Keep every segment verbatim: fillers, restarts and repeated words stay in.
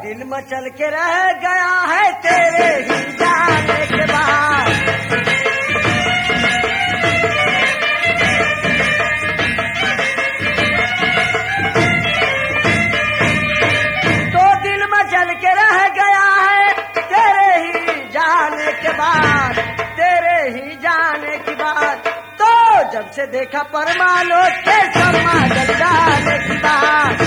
दिल मचल के रह गया है तेरे ही जाने के बाद। तो दिल मचल के रह गया है तेरे ही जाने के बाद, तेरे ही जाने की बात। तो जब से देखा परमाणु के सम्मा जल जाने की बात।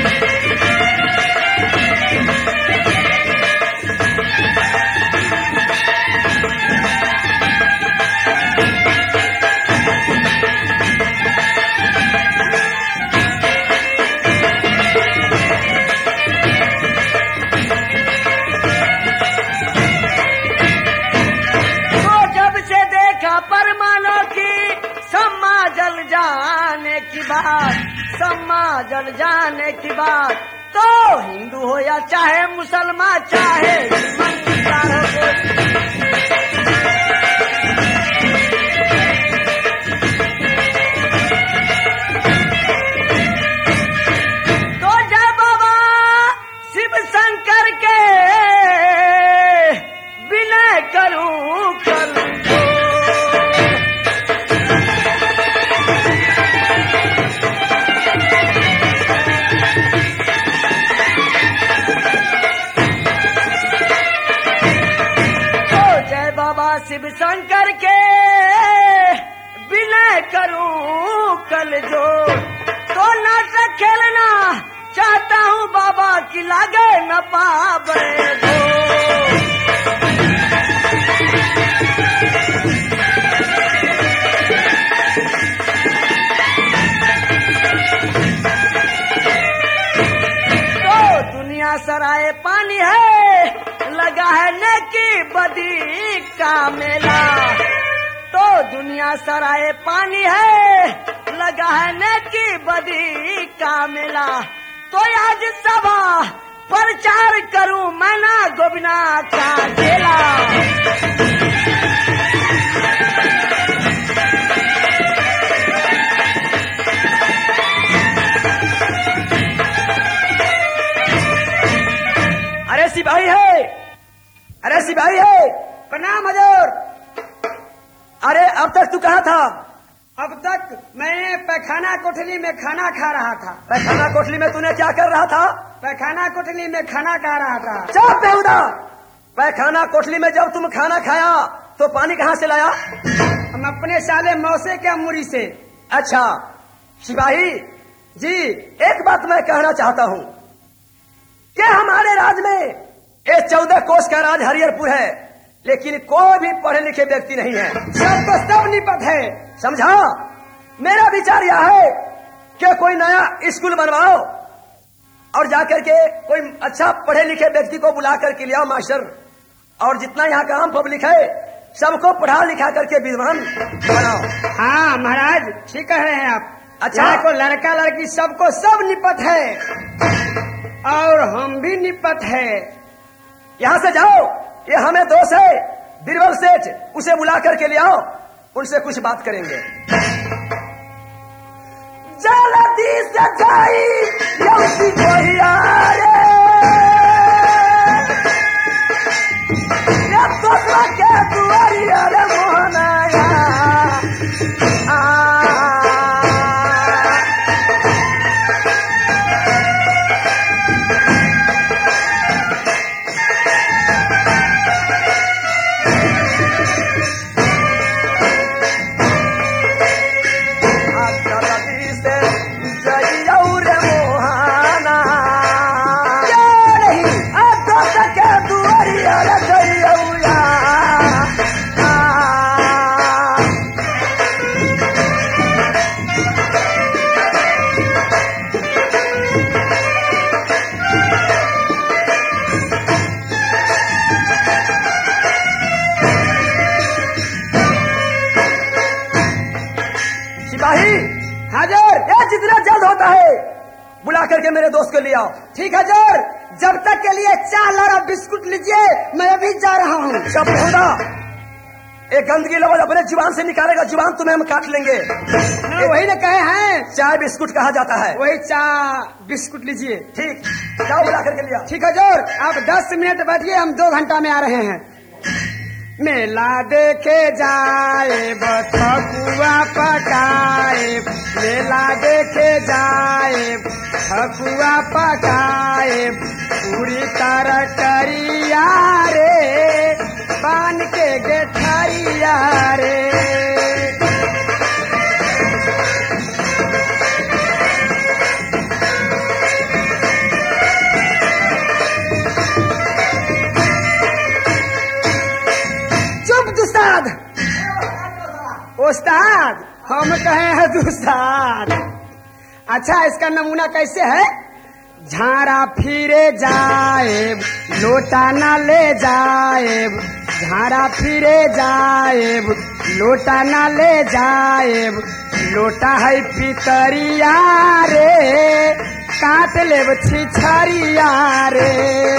परमाणु की सम्मा जल जाने की बात, सम्मा जल जाने की बात। तो हिंदू हो या चाहे मुसलमान, चाहे ईमानदार हो तो जय बाबा शिव शंकर के विनय करूं करूं शिव शंकर के विनय करूं कल जो। तो नाटक खेलना चाहता हूं बाबा की लागे न पावे दो। तो दुनिया सराय पानी है, लगा है नेकी बदी का मेला। तो दुनिया सराय पानी है, लगा है नेकी बदी का मेला। तो आज सभा प्रचार करूं मैं ना गोबिना का खेला। अरे सिपाही है, अरे सिपाही है, प्रणाम हजूर। अरे अब तक तू कहाँ था? अब तक मैं पैखाना कोठली में खाना खा रहा था। पैखाना कोठली में तूने क्या कर रहा था? पैखाना कोठली में खाना खा रहा था। चुप बेहुदा! पैखाना कोठली में जब तुम खाना खाया तो पानी कहाँ से लाया? हम अपने साले मौसे के मुरी से। अच्छा सिपाही जी, एक बात मैं कहना चाहता हूँ कि हमारे राज्य में ये चौदह कोस का राज हरिहरपुर है, लेकिन कोई भी पढ़े लिखे व्यक्ति नहीं है। सब तो सब निपट है, समझा? मेरा विचार यह है कि कोई नया स्कूल बनवाओ और जाकर के कोई अच्छा पढ़े लिखे व्यक्ति को बुला करके ले आओ मास्टर, और जितना यहाँ का आम पब्लिक है सबको पढ़ा लिखा करके विद्वान बनाओ। हाँ महाराज ठीक कह रहे हैं आप। अच्छा को लड़का लड़की सबको सब निपट है और हम भी निपट है। यहाँ से जाओ, ये हमें दोस्त है बीरबल सेठ, उसे बुला करके ले आओ, उनसे कुछ बात करेंगे। जल्दी से जाई यौसी कोई आए, ये दूसरा के दुआरी अरे मोहनाया करके मेरे दोस्त को ले आओ। ठीक है जोर, जब तक के लिए चार लारा बिस्कुट लीजिए, मैं अभी जा रहा हूँ। सब होगा एक गंदगी लफ्ज अपने जुबान से निकालेगा, जुबान तुम्हें हम काट लेंगे। वही ना कहे हैं चाय बिस्कुट कहा जाता है, वही चाय बिस्कुट लीजिए। ठीक, जाओ बुला करके लिया। ठीक है जोर, आप दस मिनट बैठिए, हम दो घंटा में आ रहे हैं। मेला देखे जाए ठकुआ पकाए, मेला देखे जाए ठकुआ पकाए, पूरी तरकरिया रे बान के गेठरिया रे। उस्ताद उस्ताद हम कहे हैं दुस्ताद। अच्छा, इसका नमूना कैसे है? झाड़ा फिरे जाए लोटा न ले जाए, झाड़ा फिरे जाए लोटा न ले जाए, लोटा है पितरिया रे काट लेब छिछरिया रे।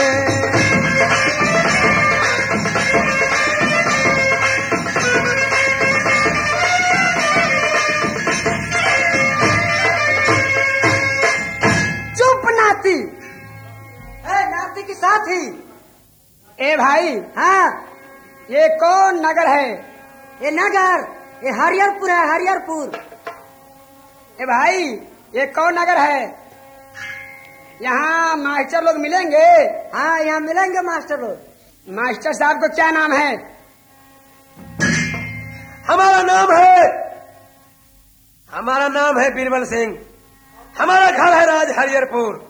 नाती की साथी। ए भाई, हाँ, ये कौन नगर है? ये नगर ये हरिहरपुर है, हरिहरपुर। ए भाई, ये कौन नगर है? यहाँ मास्टर लोग मिलेंगे? हाँ, यहाँ मिलेंगे मास्टर लोग। मास्टर साहब को क्या नाम है? हमारा नाम है हमारा नाम है बीरबल सिंह। हमारा घर है राज हरिहरपुर।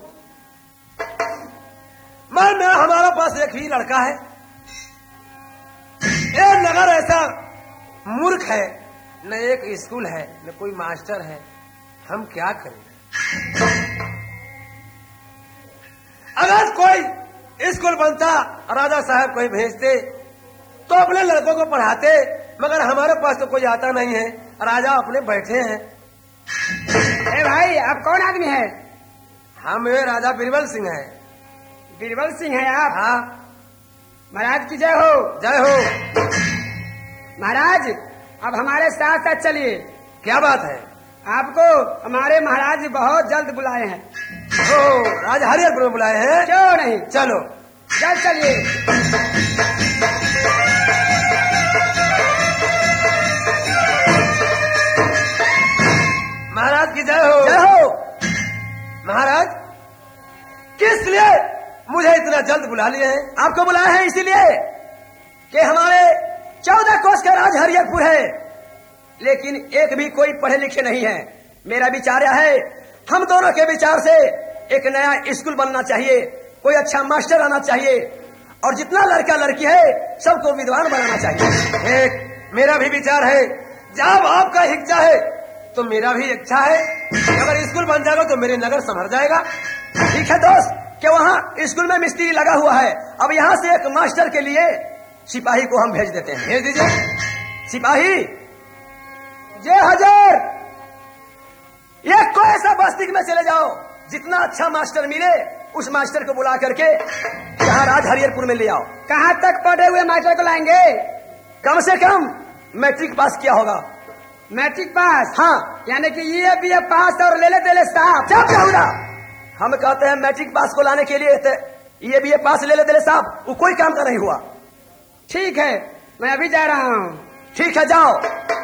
मैं न हमारा पास एक ही लड़का है। ये नगर ऐसा मूर्ख है, न एक स्कूल है न कोई मास्टर है। हम क्या करें? अगर कोई स्कूल बनता, राजा साहब कोई भेजते तो अपने लड़कों को पढ़ाते, मगर हमारे पास तो कोई आता नहीं है। राजा अपने बैठे हैं। ए भाई, आप कौन आदमी है? हम ये राजा बीरबल सिंह है। बीरबल सिंह है आप? हाँ। महाराज की जय हो। जय हो। महाराज, अब हमारे साथ साथ चलिए। क्या बात है? आपको हमारे महाराज बहुत जल्द बुलाए हैं। ओ, राजा हरिहरपुर में बुलाए हैं? क्यों नहीं, चलो जल्द चलिए। महाराज की जय हो। जय हो। महाराज, किस लिए मुझे इतना जल्द बुला लिए हैं? आपको बुलाया है इसीलिए कि हमारे चौदह कोस का राज हरिहरपुर है, लेकिन एक भी कोई पढ़े लिखे नहीं है। मेरा विचार यह है, हम दोनों के विचार से एक नया स्कूल बनना चाहिए, कोई अच्छा मास्टर आना चाहिए, और जितना लड़का लड़की है सबको विद्वान बनाना चाहिए। एक मेरा भी विचार है। जब आपका इच्छा है तो मेरा भी इच्छा है। अगर स्कूल बन जाएगा तो मेरे नगर संभर जाएगा। ठीक है दोस्त, कि वहाँ स्कूल में मिस्त्री लगा हुआ है। अब यहाँ से एक मास्टर के लिए सिपाही को हम भेज देते हैं। भेज दीजिए। सिपाही, जय हजार, ये कोई ऐसा बस्ती में चले जाओ, जितना अच्छा मास्टर मिले उस मास्टर को बुला करके यहाँ राज हरिहरपुर में ले आओ। कहाँ तक पढ़े हुए मास्टर को लाएंगे? कम से कम मैट्रिक पास किया होगा। Matric pass? हाँ, यानी कि ये भी पास और ले ले दे ले साहब। क्या क्या होगा? हम कहते हैं मैट्रिक पास को लाने के लिए ये भी पास ले ले दे ले साहब, वो कोई काम का नहीं हुआ। ठीक है, मैं अभी जा रहा हूँ। ठीक है, जाओ।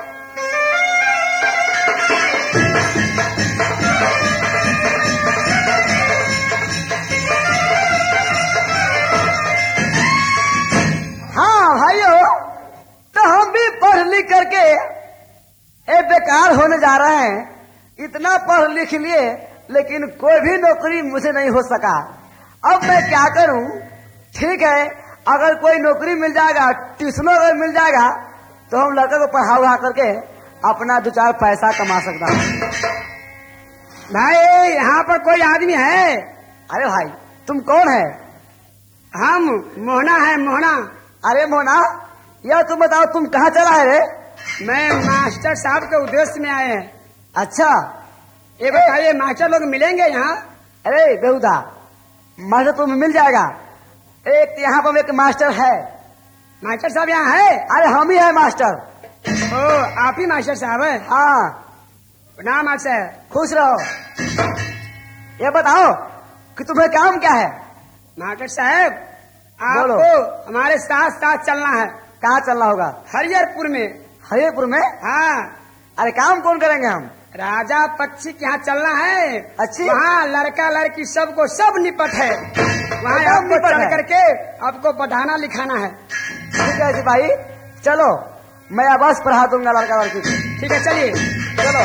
हाँ भाइयों, तो हम भी पढ़ लिख करके ए बेकार होने जा रहे हैं। इतना पढ़ लिख लिए लेकिन कोई भी नौकरी मुझे नहीं हो सका। अब मैं क्या करूं? ठीक है, अगर कोई नौकरी मिल जाएगा, ट्यूशन अगर मिल जाएगा तो हम लड़के को पढ़ा उड़ा करके अपना दो चार पैसा कमा सकता हूँ। भाई, यहाँ पर कोई आदमी है? अरे भाई, तुम कौन है? हम मोहना है, मोहना। अरे मोहना, यह तुम बताओ, तुम कहाँ चला है रे? मैं मास्टर साहब के उद्देश्य में आए हैं। अच्छा, ये बताइए, मास्टर लोग मिलेंगे यहाँ? अरे बेहुदा, मास्टर तुम्हें मिल जाएगा। एक यहाँ पर एक मास्टर है। मास्टर साहब यहाँ है? अरे हम ही है मास्टर। ओ, आप ही मास्टर साहब है? हाँ। प्रणाम मास्टर। खुश रहो। ये बताओ कि तुम्हें काम क्या है? मास्टर साहब बोलो। आपको हमारे साथ साथ चलना है। कहाँ चलना होगा? हरिहरपुर में। हरिपुर में? हाँ, अरे काम कौन करेंगे हम? राजा पक्षी के यहाँ चलना है। अच्छी। वहाँ लड़का लड़की सबको सब निपट है। वहाँ सब आपको निपट चल है। करके आपको बढ़ाना लिखाना है। ठीक है सिपाही, चलो मैं बस पढ़ा दूंगा लड़का लड़की को। ठीक है, चलिए। चलो।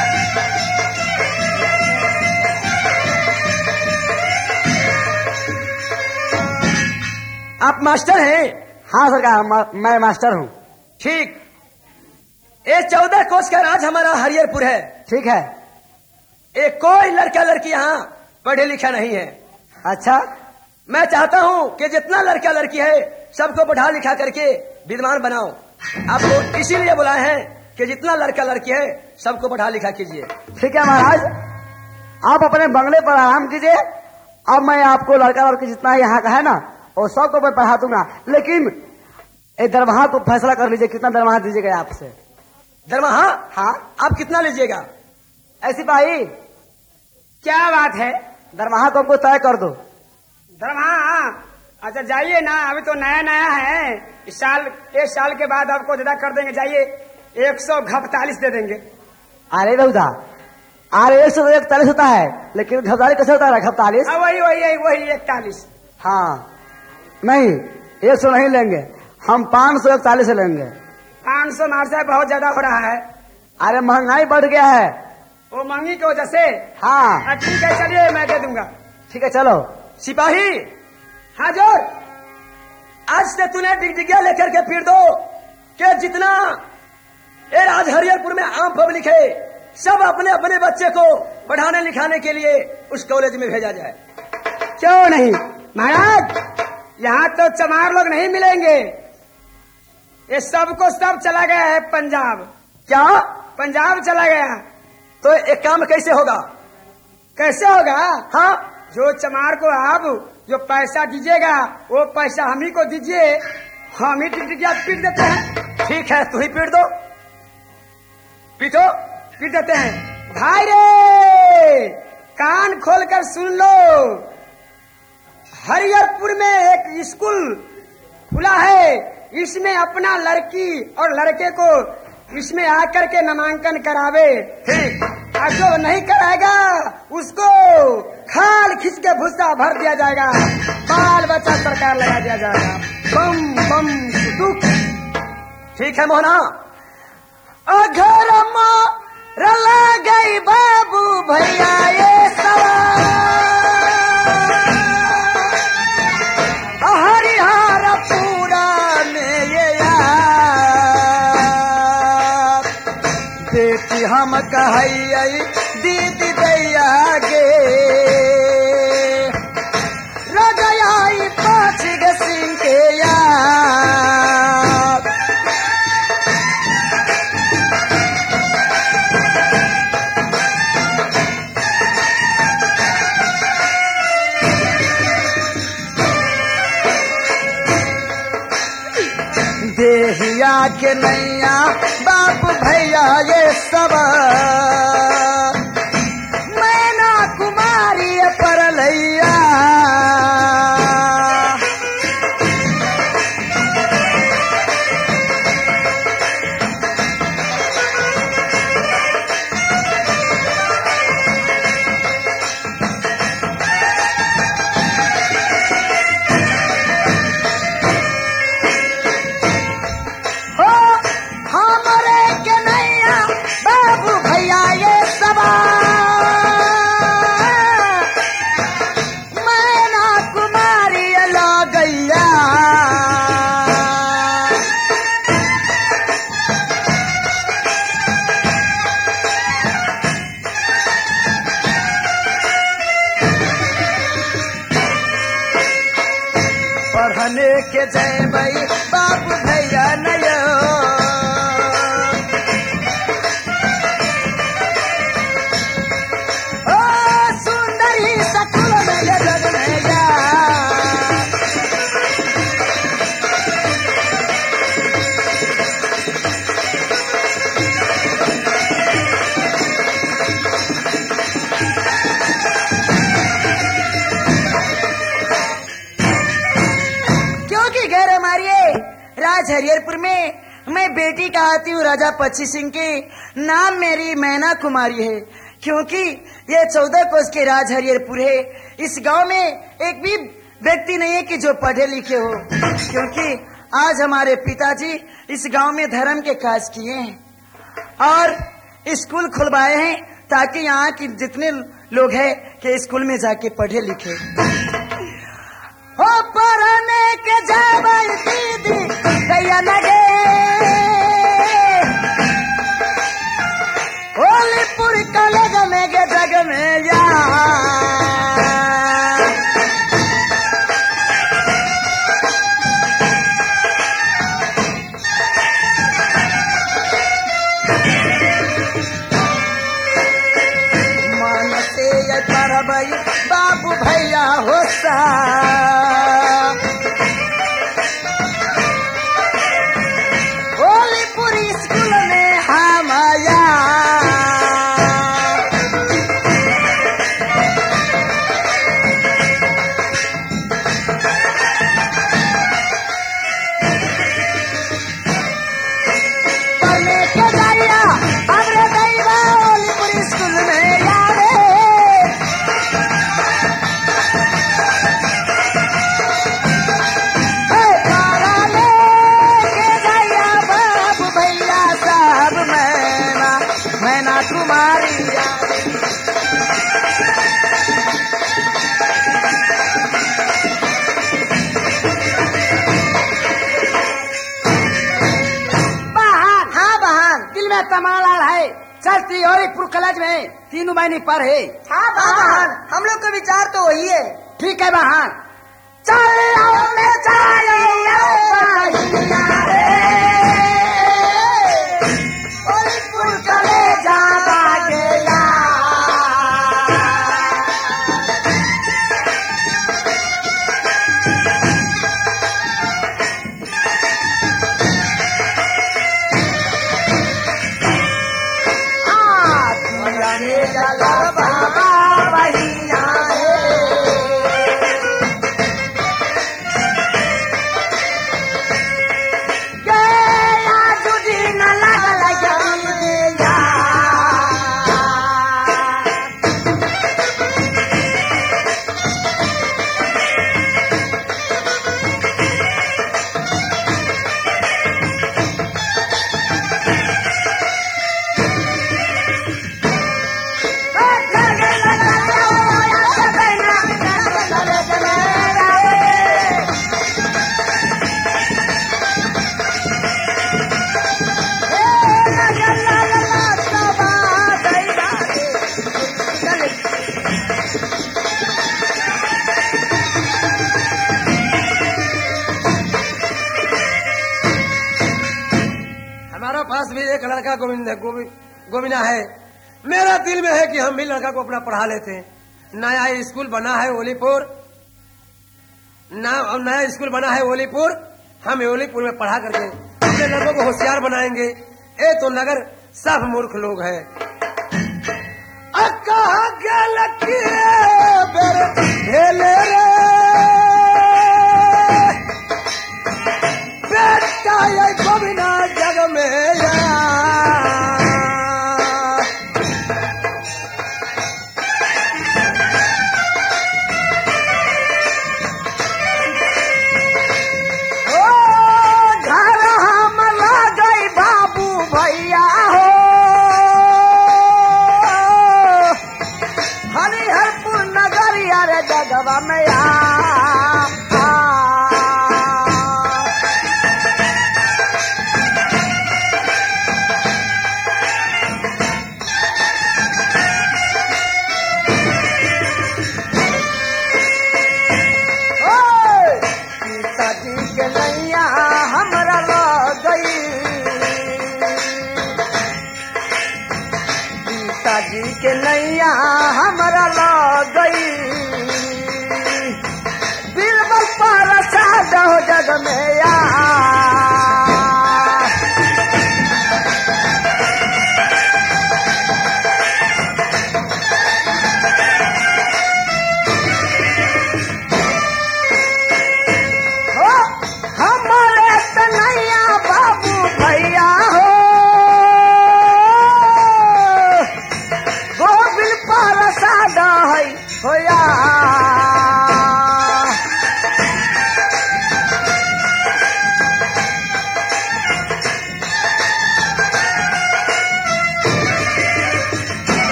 आप मास्टर हैं? हाँ सरकार, म- मैं मास्टर हूँ। ठीक। ये चौदह कोस का राज हमारा हरिहरपुर है। ठीक है। एक कोई लड़का लड़की यहाँ पढ़े लिखा नहीं है। अच्छा, मैं चाहता हूँ कि जितना लड़का लड़की है सबको पढ़ा लिखा करके विद्वान बनाओ। आपको इसीलिए बुलाए हैं कि जितना लड़का लड़की है सबको पढ़ा लिखा कीजिए। ठीक है महाराज, आप अपने बंगले पर आराम कीजिए। अब मैं आपको लड़का लड़की जितना यहाँ का है ना वो सबको मैं पढ़ा दूंगा, लेकिन ये दरमाहा को फैसला कर लीजिए, कितना दरमाहा दीजिएगा आपसे? दरमाहा? हाँ। आप कितना लीजिएगा? ऐसी भाई, क्या बात है? दरमाहा को हमको तय कर दो। दरमाहा? अच्छा जाइए ना, अभी तो नया नया है। इस साल एक साल के बाद आपको ज्यादा कर देंगे। जाइए, एक सौ घपतालीस दे देंगे। अरे बहुधा, अरे एक सौ इकतालीस होता है, लेकिन घबराली कैसे होता है? घबतालीस? हाँ, वही वही वही इकतालीस। हाँ, नहीं एक सौ नहीं लेंगे, हम पाँच सौ इकतालीस लेंगे। पाँच सौ मार्चा बहुत ज्यादा हो रहा है। अरे महंगाई बढ़ गया है। वो महंगी की वजह से? हाँ। हाँ, ठीक है, चलिए मैं दे दूंगा। ठीक है, चलो। सिपाही, हाँ जोर। आज से तूने डिगडिगिया लेकर के फिर दो कि जितना ये राज हरिहरपुर में आम पब्लिक है सब अपने अपने बच्चे को पढ़ाने लिखाने के लिए उस कॉलेज में भेजा जाए। क्यों नहीं महाराज, यहाँ तो चमार लोग नहीं मिलेंगे। ये सबको सब चला गया है पंजाब। क्या? पंजाब चला गया। तो एक काम कैसे होगा? कैसे होगा? हाँ, जो चमार को आप जो पैसा दीजिएगा वो पैसा हम ही को दीजिए, हम ही टिकटिकिया पीट देते हैं। ठीक है, तू ही पीट दो। पीटो। पीट देते हैं। भाई रे, कान खोलकर सुन लो, हरिहरपुर में एक स्कूल खुला है। इसमें अपना लड़की और लड़के को इसमें आकर के नामांकन करावे। ठीक। और जो नहीं कराएगा उसको खाल खींच के भूसा भर दिया जाएगा, बाल बच्चा सरकार लगा दिया जाएगा। बम बम दुख। ठीक है मोहना। अघर रला गई बाबू भैया ये सवार, हरिहर पूरा में ये यार, बेटी हम कहई दीदी दैया गे, रजयाई पाँच गे सिंह के यार। देहिया के नैया बाप भैया ये सब, मैना कुमारी परलैया, हो हमरे के नैया बाबू भैया ये सब, मैना कुमारी लगैया। पढ़ने के जय भाई बाप भैया नयो, ओ सुंदरी सकुल में ये जग में जा, राज हरिहरपुर में मैं बेटी कहाती हूँ राजा पक्षी सिंह की। नाम मेरी मैना कुमारी है, क्योंकि ये चौदह कोस के राज हरिहरपुर है। इस गांव में एक भी व्यक्ति नहीं है कि जो पढ़े लिखे हो, क्योंकि आज हमारे पिताजी इस गांव में धर्म के काज किए हैं और स्कूल खुलवाए हैं, ताकि यहाँ के जितने लोग हैं कि स्कूल में जाके पढ़े लिखे। हो पढ़ने के जावई दीदी दैया लगे, होलीपुर कॉलेज में गे जग में या बाबू भैया होता होलीपुरी स्कूल में हम आया। पढ़ने के जाइया हमरे दैवा होलीपुरी स्कूल में यारे। तमालाल है चलती होलीपुर कॉलेज में तीनों महीने पर है। हाँ बहन, हम लोग का विचार तो वही है। ठीक है बहन, चल होलीपुर कॉलेज जाना गया। पास भी एक लड़का गोविंद गोविंदा है। मेरा दिल में है कि हम भी लड़का को अपना पढ़ा लेते हैं। नया स्कूल बना है होलीपुर, नया स्कूल बना है होलीपुर। हम होलीपुर में पढ़ा करके अपने लड़कों को होशियार बनाएंगे। ये तो नगर सब मूर्ख लोग हैं। गोविंदा जग में जगवा में आ पिताजी के नैया हमरा लग गई, पिताजी के नैया हमरा लग गई। बीरबल पर साध हो जग में आ हमारे तनैया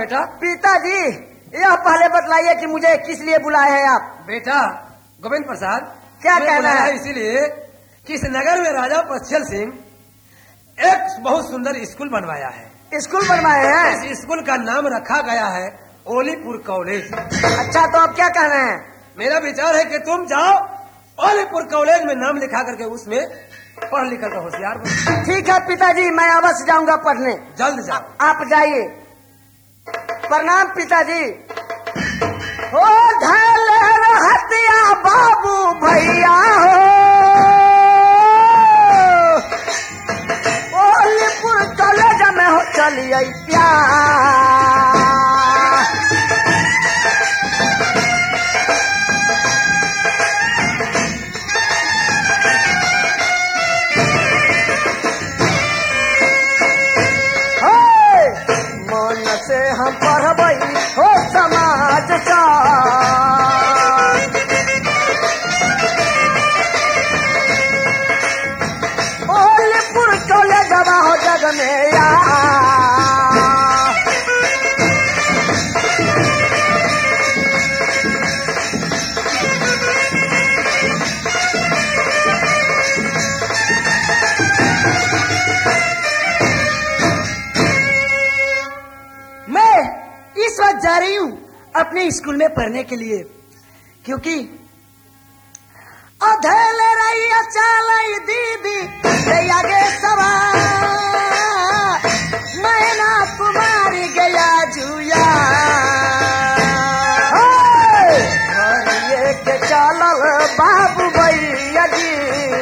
बेटा? पिताजी यह पहले बतलाइए कि मुझे किस लिए बुलाए हैं आप? बेटा गोविंद प्रसाद, क्या मैं कहना बुलाया है? इसीलिए कि इस नगर में राजा पच्छल सिंह एक बहुत सुंदर स्कूल बनवाया है। स्कूल बनवाए हैं? इस स्कूल का नाम रखा गया है ओलीपुर कॉलेज। अच्छा, तो अब क्या कहना है? मेरा विचार है कि तुम जाओ ओलीपुर कॉलेज में नाम लिखा करके उसमें पढ़ लिख कर होशियार बनो। ठीक है पिताजी, मैं अवश्य जाऊंगा पढ़ने। जल्द जाओ। आप जाइए। प्रणाम पिताजी। हो धैल हतिया बाबू भैया हो, ओलीपुर कॉलेज में हो चलिए प्यार। से हम पढ़बई हो समाज का, ओलीपुर कॉलेज हो जग में यार। इस वक्त जा रही हूँ अपने स्कूल में पढ़ने के लिए, क्योंकि अधेल रही चल दीदी आगे सवार, मैना कुमारी गया जुया ये के चलल बाबू भैया जी,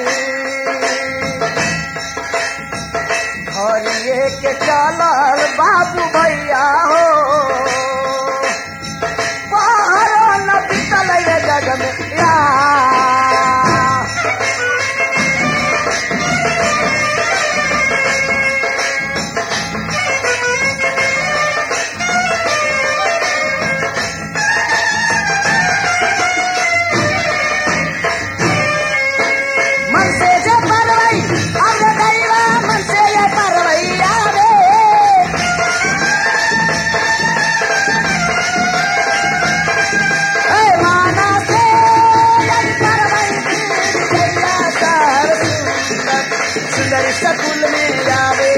और ये के चलल बाबू भैया हो, जग में यार। मन से जे परवई अब दैवा, मन से ये परवई आवे, स्कूल में जावे।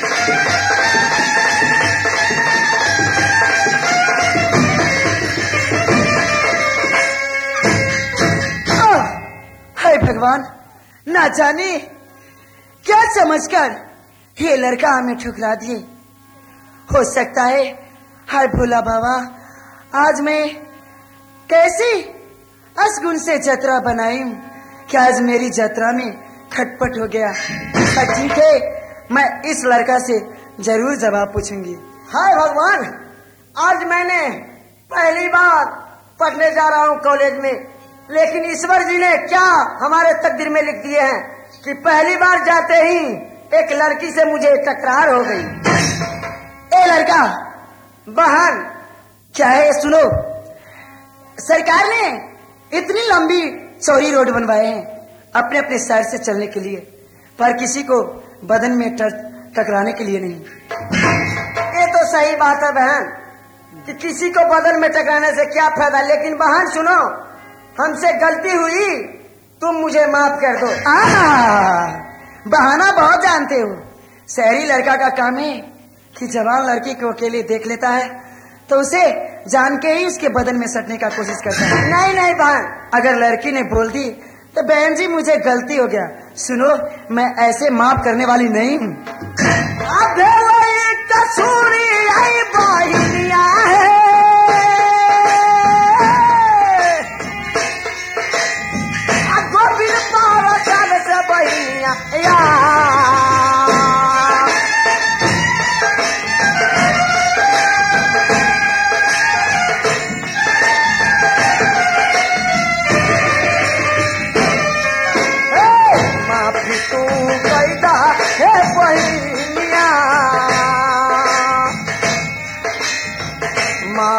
हाय भगवान, ना जाने क्या समझकर ये लड़का हमें ठुकरा दिए। हो सकता है हाय भोला बाबा, आज मैं कैसी असगुन से जतरा बनाई हूँ कि आज मेरी जतरा में खटपट हो गया। ठीक है, मैं इस लड़का से जरूर जवाब पूछूंगी। हाय भगवान, आज मैंने पहली बार पढ़ने जा रहा हूँ कॉलेज में, लेकिन ईश्वर जी ने क्या हमारे तकदीर में लिख दिए हैं कि पहली बार जाते ही एक लड़की से मुझे टकरार हो गई। ए लड़का, बहन क्या है सुनो, सरकार ने इतनी लंबी चौड़ी रोड बनवाए हैं अपने अपने साइड से चलने के लिए, पर किसी को बदन में टकराने के लिए नहीं। ये तो सही बात है बहन कि किसी को बदन में टकराने से क्या फायदा, लेकिन बहन सुनो, हमसे गलती हुई, तुम मुझे माफ कर दो। बहाना बहुत जानते हो। शहरी लड़का का काम है कि जवान लड़की को अकेले देख लेता है तो उसे जान के ही उसके बदन में सटने का कोशिश करता है। नहीं नहीं बहन, अगर लड़की ने बोल दी तो बहन जी मुझे गलती हो गया, सुनो मैं ऐसे माफ करने वाली नहीं हूँ। कसूरी आई बहिनिया है, गोविंद पार चल से बहिनिया माफी तू कैदा है बहिनिया,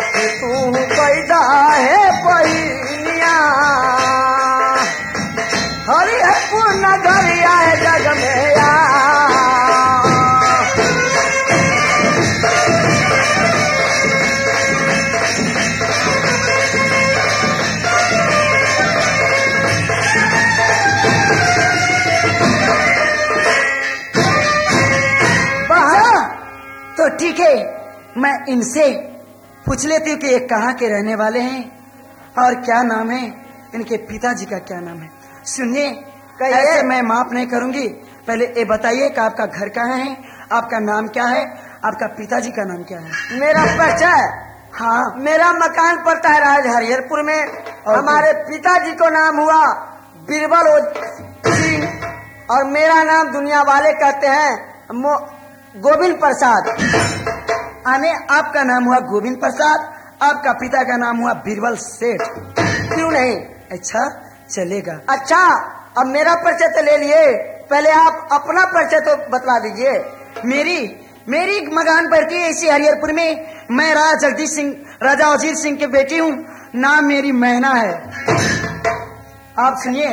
मैं इनसे पूछ लेती हूँ कि ये कहाँ के रहने वाले हैं और क्या नाम है, इनके पिताजी का क्या नाम है। सुनिए, ऐसे मैं माफ नहीं करूंगी। पहले ये बताइए कि आपका घर कहाँ है, आपका नाम क्या है, आपका पिताजी का नाम क्या है। मेरा परिचय, हाँ, मेरा मकान पड़ता है राज हरिहरपुर में। हमारे पिताजी को नाम हुआ बीरबल सिंह और मेरा नाम दुनिया वाले कहते हैं गोविंद प्रसाद। आने आपका नाम हुआ गोविंद प्रसाद, आपका पिता का नाम हुआ बीरबल सेठ। क्यों नहीं? अच्छा चलेगा। अच्छा, अब मेरा परिचय तो ले लिए, पहले आप अपना परिचय तो बतला दीजिए। मेरी मेरी मकान पड़ती है इसी हरिहरपुर में। मैं राजा जगदीश सिंह, राजा वजीर सिंह की बेटी हूँ। नाम मेरी मैना है। आप सुनिए,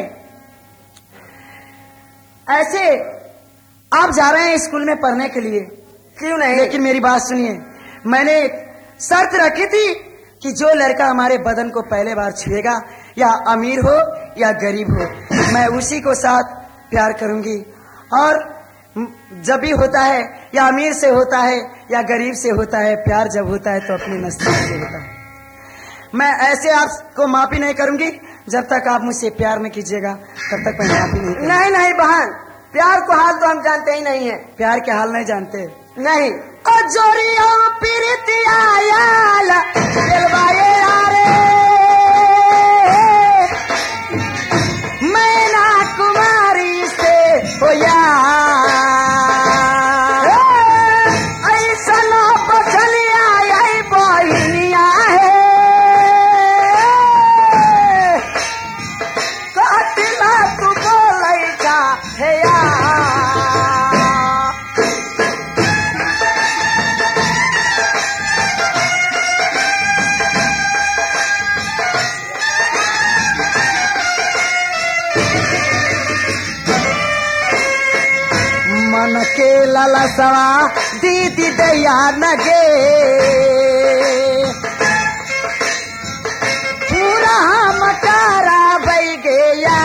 ऐसे आप जा रहे हैं स्कूल में पढ़ने के लिए, क्यों नहीं? लेकिन मेरी बात सुनिए, मैंने एक शर्त रखी थी कि जो लड़का हमारे बदन को पहले बार छुएगा, या अमीर हो या गरीब हो, मैं उसी को साथ प्यार करूंगी। और जब भी होता है, या अमीर से होता है या गरीब से होता है, प्यार जब होता है तो अपने नसीब से होता है। मैं ऐसे आपको माफी नहीं करूंगी जब तक आप मुझसे प्यार नहीं कीजिएगा, तब तक मैं माफी नहीं करूंगी। नहीं नहीं बहन, प्यार को हाल तो हम जानते ही नहीं है। प्यार के हाल नहीं जानते? नहीं। जोरिया प्रीतिया मैना कुमारी से हो या ऐसा बचलिया यही बहनिया है कटला तू बोलै जा है या। मन के ललसवा दीदी दैया नगे पूरा मटारा बई गया।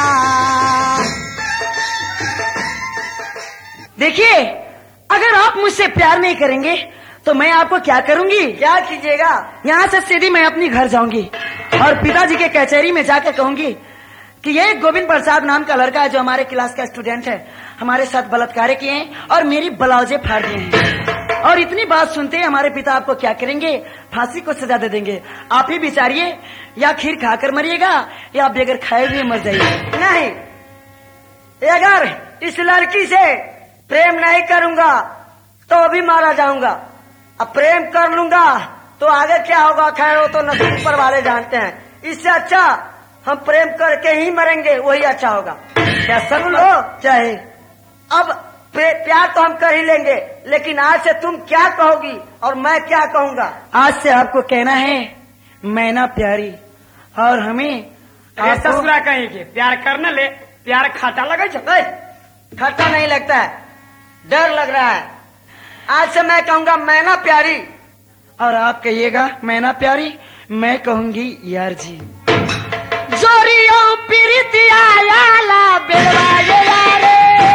देखिए, अगर आप मुझसे प्यार नहीं करेंगे तो मैं आपको क्या करूंगी? क्या कीजिएगा? यहाँ से सीधी मैं अपनी घर जाऊंगी और पिताजी के कचहरी में जाकर कहूंगी कि ये गोविंद प्रसाद नाम का लड़का है जो हमारे क्लास का स्टूडेंट है, हमारे साथ बलात्कार किए हैं और मेरी ब्लाउजें फाड़ दिए हैं। और इतनी बात सुनते ही हमारे पिता आपको क्या करेंगे? फांसी को सजा दे देंगे। आप ही विचारिए, या खीर खाकर मरिएगा या बगैर खाए हुए मर जाइए। नहीं, अगर इस लड़की से प्रेम नहीं करूंगा तो भी मारा जाऊंगा, अब प्रेम कर लूंगा तो आगे क्या होगा, खैर वो तो नसीब पर वाले जानते हैं। इससे अच्छा हम प्रेम करके ही मरेंगे, वही अच्छा होगा। क्या सुन लो, चाहे अब प्यार तो हम कर ही लेंगे, लेकिन आज से तुम क्या कहोगी और मैं क्या कहूंगा? आज से आपको कहना है मैना प्यारी, और हमें ससुरा कहेंगे प्यार करने ले। प्यार खाटा लगे? खट्टा नहीं लगता है, डर लग रहा है। आज से मैं कहूंगा मैना प्यारी, और आप कहिएगा मैना प्यारी, मैं कहूंगी यार जी। जोरियो प्रीतिया याला बेलवाए यारे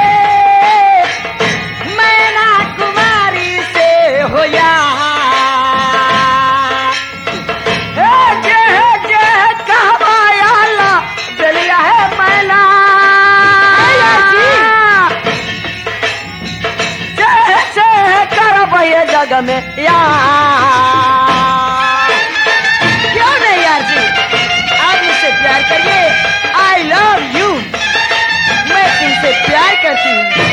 मैना कुमारी से हो या जे जे कहवा याला बेलिया है मैना जे जे करब ये जग में यार। क्यों नहीं यार जी, आप मुझसे प्यार करिए। आई लव यू, मैं तुमसे प्यार करती हूँ।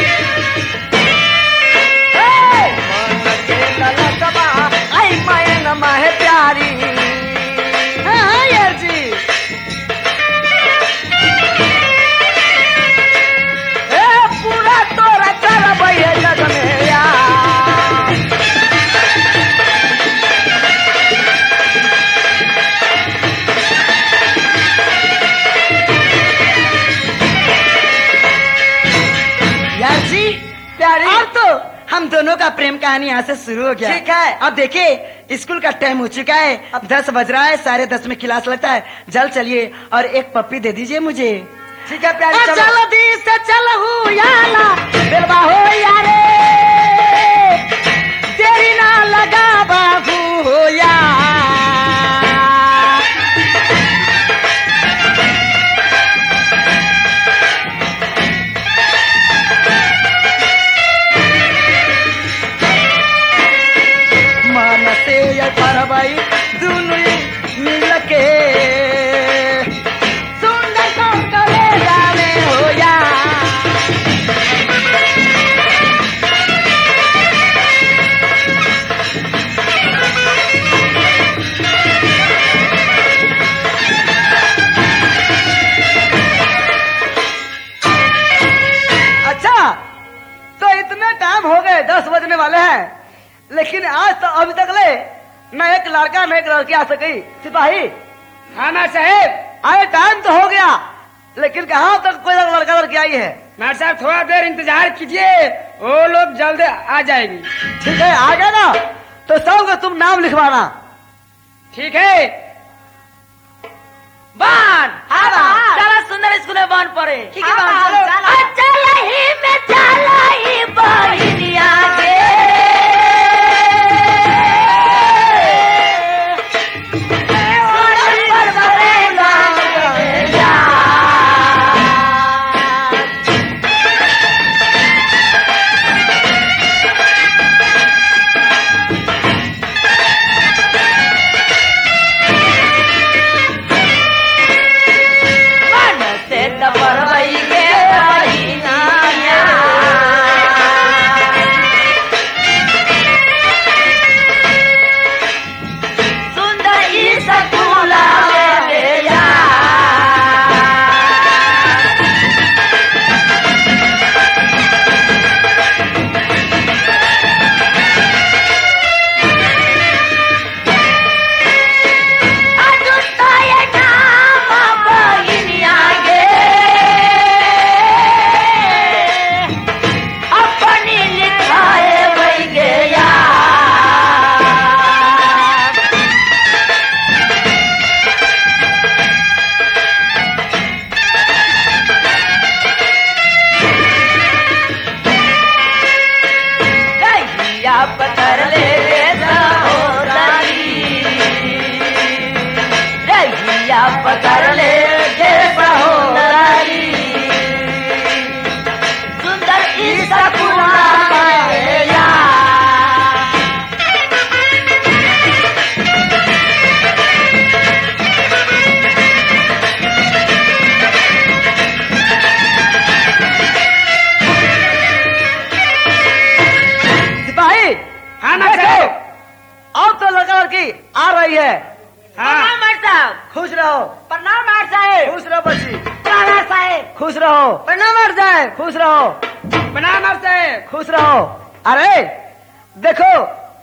आई मैं नमा है प्यारी। हाँ यार जी, ए पूरा तोरा करब ये जग में यार। यार जी प्यारी, अब तो हम दोनों का प्रेम कहानी यहाँ से शुरू हो गया। ठीक है। अब देखिए स्कूल का टाइम हो चुका है, अब दस बज रहा है, साढ़े दस में क्लास लगता है। जल्द चलिए और एक पप्पी दे दीजिए मुझे। ठीक है प्यारी, चलो। चल दी से चल हूँ याला बेलवा हो यारे दे देरी ना लगा बाबू होया मन से ये परवाई दुनु मिल के सुंदर को कलेजा में होया टाइम हो गए, दस बजने वाले हैं, लेकिन आज तो अभी तक ले न एक लड़का न एक लड़की आ सकी। सिपाही हाँ मार साहब, आए टाइम तो हो गया, लेकिन कहाँ तक कोई लड़का लड़की आई है? मार साहब थोड़ा देर इंतजार कीजिए, वो लोग जल्द आ जाएगी। ठीक है, आ गए ना तो सबको तुम नाम लिखवाना। ठीक है। बान हाँ चला सुंदर स्कूल में बान पड़े। ठीक है बान, चलो। चला ही में चला ही बहिनिया के आ रही है। हाँ मार साहब, खुश रहो। प्रणाम मार साहब। खुश रहो बच्ची। प्रणाम साहब। खुश रहो। प्रणाम मार साहब। खुश रहो। प्रणाम मार साहब। खुश रहो। अरे देखो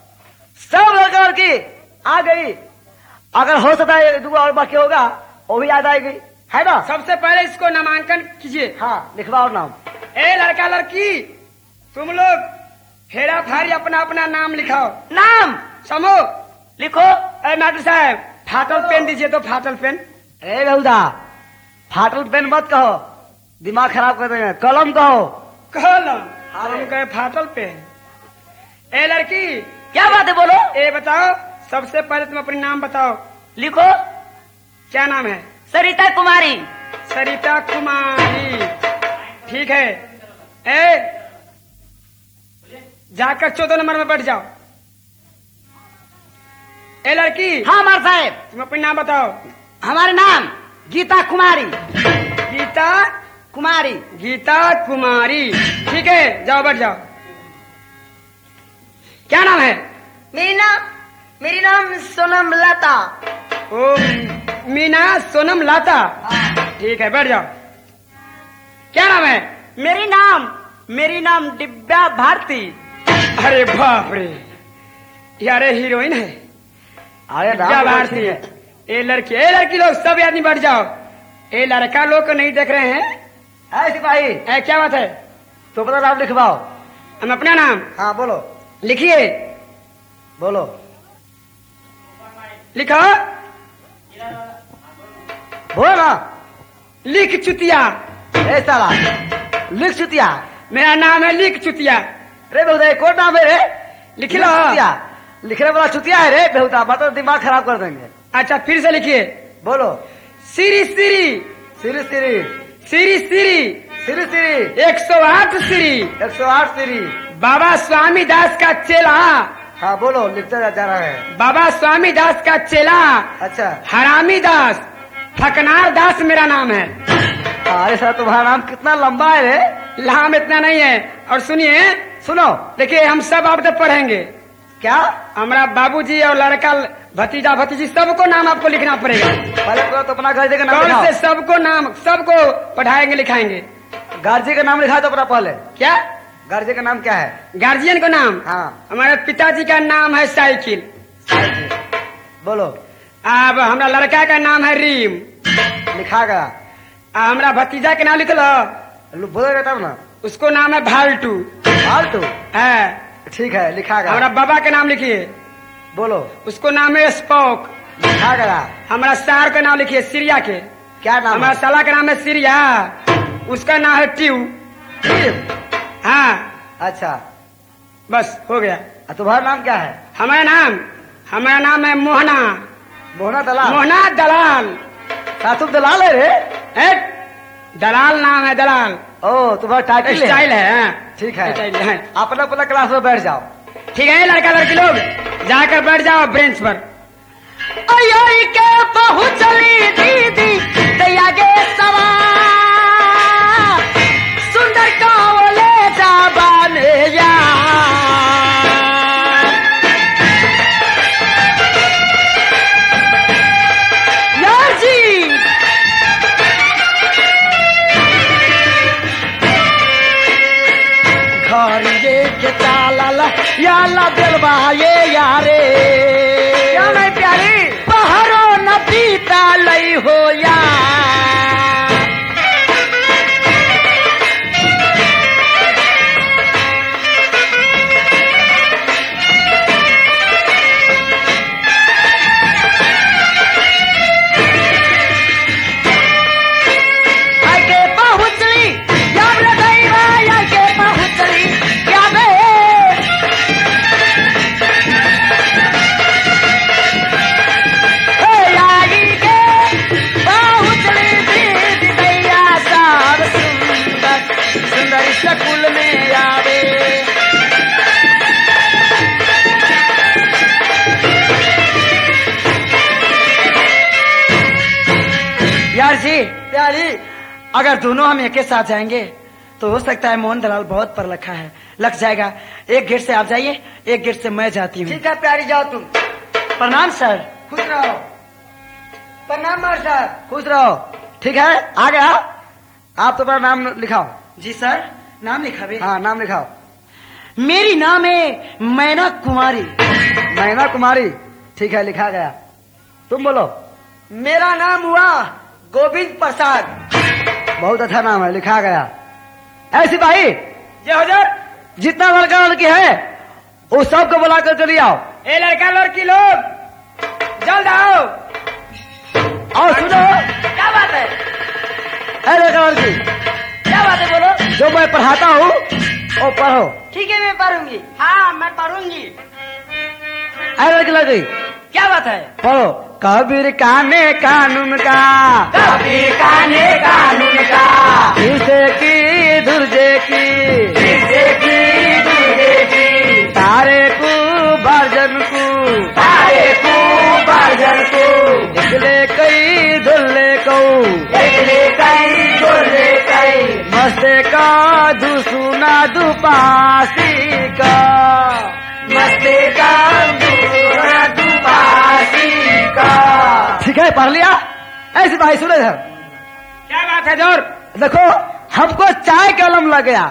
सब लड़का लड़की आ गई, अगर हो सकता है दो और बाकी होगा वो भी याद आएगी, है ना? सबसे पहले इसको नामांकन कीजिए। हाँ लिखवाओ नाम। ए लड़का लड़की तुम लोग हेरा फारी अपना अपना नाम लिखाओ। नाम समूह लिखो। ए मास्टर साहब फाटल पेन दीजिए तो फाटल पेन। ए बेहुदा फाटल पेन मत कहो, दिमाग खराब कर देंगे। कलम कहो। कलम हम कहे फाटल पेन। ए लड़की क्या बात है बोलो। ए बताओ सबसे पहले तुम अपनी नाम बताओ। लिखो। क्या नाम है? सरिता कुमारी। सरिता कुमारी, ठीक है। ए जाकर चौदह नंबर में बैठ जाओ। ए लड़की। हाँ मार साहब। तुम अपनी नाम बताओ। हमारे नाम गीता कुमारी। गीता कुमारी। गीता कुमारी, ठीक है, जाओ बैठ जाओ। क्या नाम है? मेरी नाम मेरी नाम सोनम लता। ओ मीना सोनम लाता, ठीक है बैठ जाओ। क्या नाम है? मेरी नाम मेरी नाम दिव्या भारती। अरे बाप रे, यारे हीरोइन है। अरे क्या भारती है। ए लड़की ए लड़की लोग सब आदमी बैठ जाओ। ए लड़का लोग को नहीं देख रहे हैं। है सिपाही। ए क्या बात है? तो पता नाम लिखवाओ। हम अपना नाम। हाँ बोलो। लिखिए। बोलो। लिखो। बोलो ना। लिख चुतिया। ए साला लिख चुतिया। मेरा नाम है लिख चुतिया। रे बेहुदा कौन नाम है रे? लिख लो। चुतिया लिखने वाला चुतिया है रे बेहुदा, मतलब दिमाग खराब कर देंगे। अच्छा फिर से लिखिए। बोलो। श्री श्री श्री श्री श्री श्री श्री श्री एक सौ आठ श्री एक सौ आठ श्री बाबा स्वामी दास का चेला। हाँ बोलो, लिखते जा रहा है। बाबा स्वामी दास का चेला अच्छा। हरामी दास फकनार दास मेरा नाम है। अरे सर तुम्हारा नाम कितना लंबा है रे। नाम इतना नहीं है। और सुनिए, सुनो। देखिए हम सब अब तक पढ़ेंगे। क्या? हमारा बाबूजी और लड़का भतीजा भतीजी सबको नाम आपको लिखना पड़ेगा। पहले तो अपना गार्जी का नाम कौन लिखाओ। से सबको नाम सबको पढ़ाएंगे लिखाएंगे। गार्जी का नाम लिखा तो अपना पहले। क्या? गार्जी का नाम क्या है? गार्जियन का नाम? हाँ। हमारे पिताजी का नाम है साइकिल। बोलो। अब हमारा लड़का का नाम है रीम। लिखा गया। हमारा भतीजा के नाम लिख लो। बोलो तब ना। उसको नाम है भाल्टू। फालतू है। ठीक है, लिखा गया। हमारा बाबा का नाम लिखिए। बोलो। उसको नाम है स्पोक। लिखा गया। हमारा सार का नाम लिखिए सीरिया के। क्या नाम? हमारा साला का नाम है सीरिया। उसका नाम है ट्यू। हाँ अच्छा बस हो गया। तुम्हारा नाम क्या है? हमारा नाम हमारा नाम है मोहना। मोहना दलाल। मोहना दलाल। तुम दलाल है रे? ए, दलाल नाम है दलाल। ओ तुम्हारा टाइटल स्टाइल है। ठीक है। स्टाइल है। अपना अपना क्लास में बैठ जाओ। ठीक है लड़का लड़की लोग जाकर बैठ जाओ बेंच पर। आई के पहुंचली दीदी दैया गे सवा सुंदर कावले जाबाने या यार जी घर ये के चाला याला दिलवा ये यारे क्या नहीं प्यारी? पहरो न पीता लई हो या आके पहुंचली याद दैवा आके पहुंचली याद स्कूल में आवे यार जी प्यारी, अगर दोनों हम एक के साथ जाएंगे तो हो सकता है मोहन दलाल बहुत पर रखा है, लग जाएगा। एक गेट से आप जाइए, एक गेट से मैं जाती हूँ। ठीक है प्यारी जाओ तुम। प्रणाम सर। खुश रहो। प्रणाम मास्टर। खुश रहो। ठीक है आ गया। आप तो अपना नाम लिखाओ। जी सर नाम लिखा भी। हाँ नाम लिखाओ। मेरी नाम है मैना कुमारी। मैना कुमारी। ठीक है लिखा गया। तुम बोलो। मेरा नाम हुआ गोविंद प्रसाद। बहुत अच्छा नाम है, लिखा गया। ऐसी भाई जय हुजूर। जितना लड़का लड़की है वो सबको बुला कर चली आओ। ए लड़का लड़की लोग जल्द आओ। और सुनो, क्या बात है? ऐ लड़का लड़की, क्या बात है बोलो। जो मैं पढ़ाता हूँ वो पढ़ो। ठीक है मैं पढ़ूंगी। हाँ मैं पढ़ूंगी। ऐ लड़की लड़की क्या बात है? पढ़ो। कबीर काने कानून का, कबीर काने कानून का, इसे की दुर्जे की, इसे की दूजे की, तारे को वर्जन को, तारे को वर्जन को, निकले कई धुल्ले को, एकले कई डोले कई, मस्ते का दुसुना दुपासी का, मस्ते का दूसरा दुपासी का। ठीक है पढ़ लिया। ऐसी भाई सुने सर, क्या बात है जोर? देखो हमको चाय का अलम लग गया,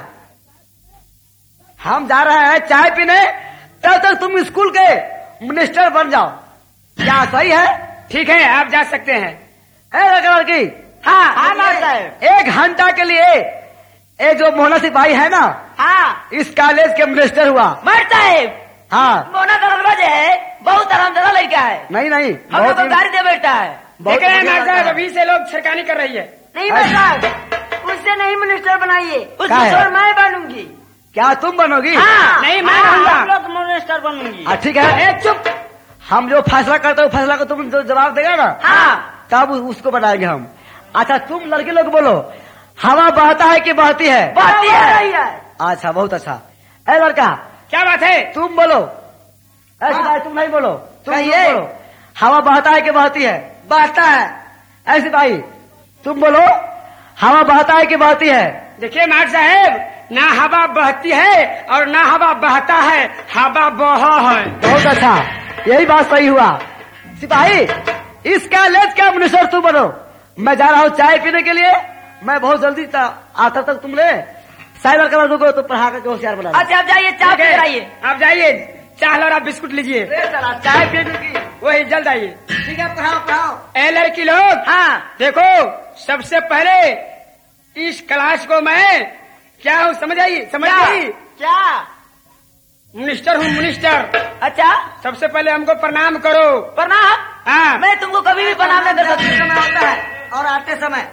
हम जा रहे हैं चाय पीने, तब तक तुम स्कूल के मिनिस्टर बन जाओ। क्या सही है? ठीक है आप जा सकते हैं। ए लड़का लड़की, हाँ हाँ मारता है। एक घंटा के लिए ये जो मोहना सिंह भाई है ना, हाँ इस कॉलेज के मिनिस्टर हुआ। मारता है। हाँ मोना दरवाजे है, बहुत आरामदायक लड़का है। नहीं नहीं हम लोग बहुत को ही- गाड़ी दे बैठा है। बहुत देख रहे हैं बढ़िया मास्टर, लड़का है। अभी से लोग छिड़कानी कर रही है। नहीं बेटा उससे नहीं मिनिस्टर बनाइए, क्या उससे है? छोड़ मैं बनूंगी। क्या तुम बनोगी? हाँ नहीं, मैं हाँ, रहूंगा। हम लोग मिनिस्टर बनूंगी। हाँ, ठीक है। ए चुप। हम जो फैसला करते हो फैसला को तुम जो जवाब देगा ना, हाँ तब उसको बताएंगे हम। अच्छा तुम लड़के लोग बोलो, हवा बहता है कि बहती है? बहती है। अच्छा बहुत अच्छा। ए लड़का क्या बात है? तुम बोलो। ऐसी भाई तुम नहीं बोलो, तुम कहिए। बोलो हवा बहता है कि बहती है? बहता है। ऐसी भाई तुम बोलो हवा बहता है कि बहती है? देखिए मार साहब, ना हवा बहती है और ना हवा बहता है, हवा बहा है। बहुत अच्छा, यही बात सही हुआ। सिपाही इस कॉलेज का मिनिस्टर तू बनो। मैं जा रहा हूँ चाय पीने के लिए, मैं बहुत जल्दी आता तक तुम ले साइबर कर दो तो पढ़ा कर होशियार बना। अच्छा आप जाइए चाय पिलाइए। आप जाइए, चाय और आप बिस्कुट लीजिए, चाय पीने की वही जल्द आइए। ठीक है पढ़ाओ पढ़ाओ। ए लड़की लोग, हाँ देखो सबसे पहले इस क्लास को मैं क्या हूँ समझ आई? समझ आई? क्या? मिनिस्टर हूँ, मिनिस्टर। अच्छा सबसे पहले हमको प्रणाम करो। प्रणाम? हाँ मैं तुमको कभी भी प्रणाम नहीं कर सकती। समय होता है और आते समय।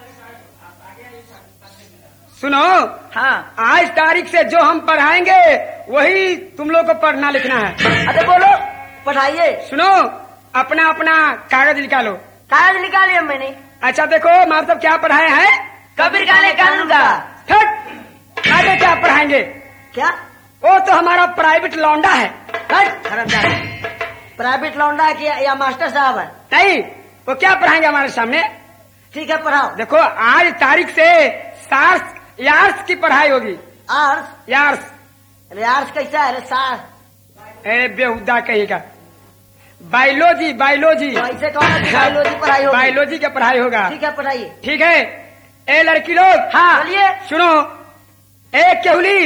सुनो, हाँ आज तारीख से जो हम पढ़ाएंगे वही तुम लोग को पढ़ना लिखना है। अच्छा बोलो पढ़ाइए। सुनो, अपना अपना कागज निकालो। कागज निकालिए मैंने। अच्छा देखो मार साहब क्या पढ़ाए हैं? कबीर खाने कानून का। हट, आगे क्या पढ़ाएंगे? क्या? वो तो हमारा प्राइवेट लौंडा है। हट हरामजादा। प्राइवेट लौंडा है कि या मास्टर साहब है? नहीं, वो क्या पढ़ाएंगे हमारे सामने? ठीक है पढ़ाओ। देखो आज तारीख से सार्स यार्स की पढ़ाई होगी। आर्स? यार्स? अरे आर्स कैसा है? अरे सार। ए बेहुदा कहेगा। Biology, biology. ऐसे कौन है? बायोलॉजी पढ़ाई होगी। बायोलॉजी का पढ़ाई होगा। ठीक है पढ़ाइए। ठीक है। ए लड़की लोग, हाँ बोलिए। सुनो, ए केहुली,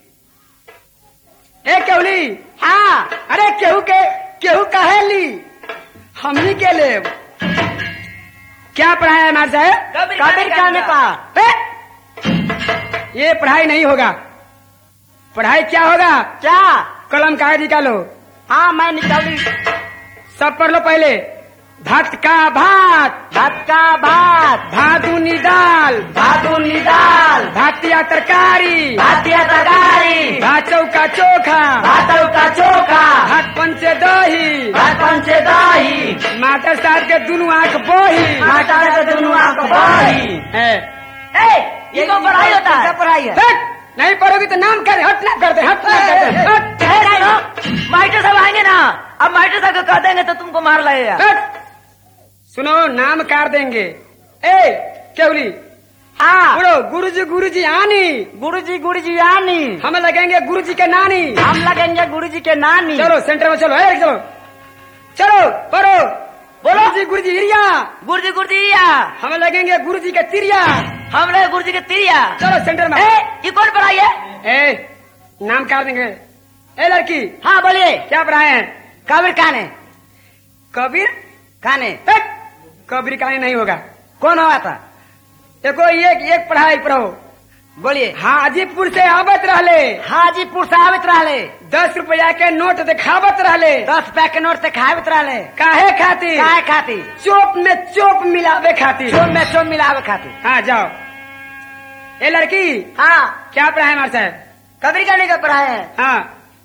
ए केहुली, हाँ अरे केहू के केहू कहे ली, हमनी के ले क्या पढ़ाया है हमारे साहब? कबीर खाने का। ये पढ़ाई नहीं होगा। पढ़ाई क्या होगा? क्या? कलम कागज निकालो। हाँ मैं निकाली। सब पढ़ लो पहले। भात का भात, भात का भात, भादुनी दाल, भादुनी दाल, भातिया तरकारी, भातिया तरकारी, भाचौ का चोखा, भातौ का चोखा, भात पंचे दही, भात पंचे दही, मास्टर साहब के दुनू आंख बोही, मास्टर के दुनू आंख बही। है। ए, ये तो पढ़ाई होता है। पढ़ाई है। हट, नहीं पढ़ोगी तो नाम कर हट ना कर दे, हट ना कर दे, हट। ए, सुनो, मास्टर साहब आएंगे ना, अब मास्टर साहब को कह देंगे तो तुमको मार लगेगा। हट। सुनो, नाम कार देंगे। ए केवली, हाँ बोलो गुरुजी गुरुजी आनी, गुरुजी गुरुजी आनी, हम लगेंगे गुरुजी के नानी, हम लगेंगे गुरुजी के नानी। चलो सेंटर में चलो, ए चलो चलो पढ़ो। बोलो जी गुरुजी इरिया, गुरुजी गुरुजी या, हम लगेंगे गुरुजी के तिरिया, हम लगे गुरुजी के तिरिया। चलो सेंटर में। ए, ये कौन पढ़ाई है? ए नाम कार देंगे। ए लड़की, हाँ बोलिए। क्या पढ़ाए हैं? कबीर खाने। कबीर खाने? हट, कबीर खाने नहीं होगा। कौन हुआ था? देखो एक एक पढ़ाई पढ़ो। बोलिए। हाजीपुर से आवत रहले, हाजीपुर से आवत रहले, दस रुपया के नोट दिखावत रहले, दस रुपया के नोट से खावत रहले। काहे खातिर? काहे खातिर? चोप में चोप मिलावे खातिर। चोप में चोप मिलावे खातिर। हाँ जाओ। ए लड़की, हाँ क्या पढ़ाए हमारे साहब? कबीर खाने का पढ़ाए है। हाँ